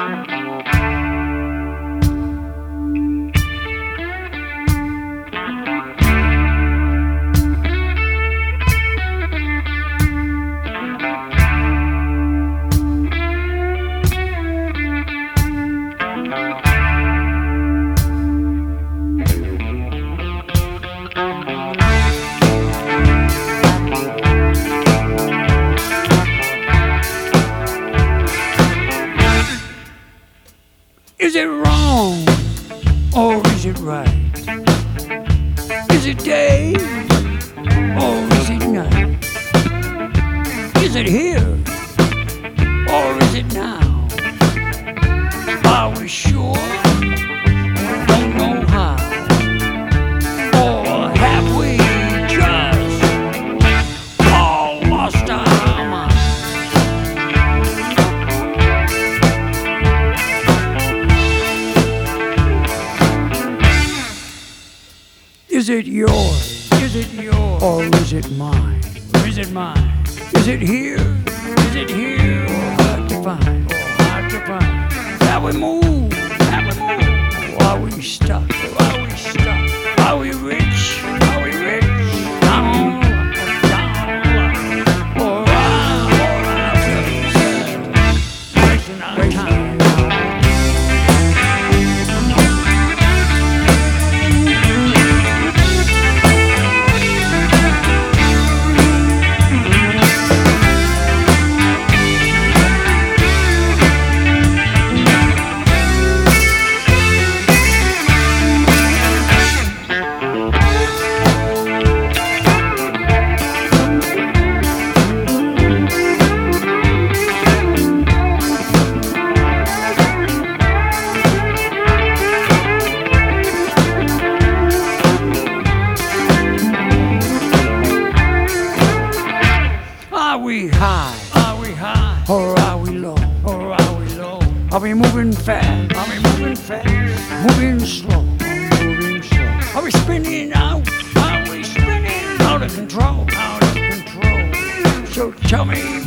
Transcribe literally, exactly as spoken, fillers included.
Is it wrong or is it right? Is it day or is it night? Is it here or is it now? Are we sure? Don't know how. Or have we just all lost our minds? Is it yours? Is it yours? Or is it mine? Or is it mine? Is it here? Is it here? Or hard to find? Or hard to find? Have we moved? Have we moved? Or are we stuck? Or are we stuck? Are we rich? Are we rich? Down, down, or out, or out, wasting our time. Are we high? Are we high? Or are we low? Or are we low? Are we moving fast? Are we moving fast? Moving slow? Moving slow? Are we spinning out? Are we spinning out of control? Out of control? So tell me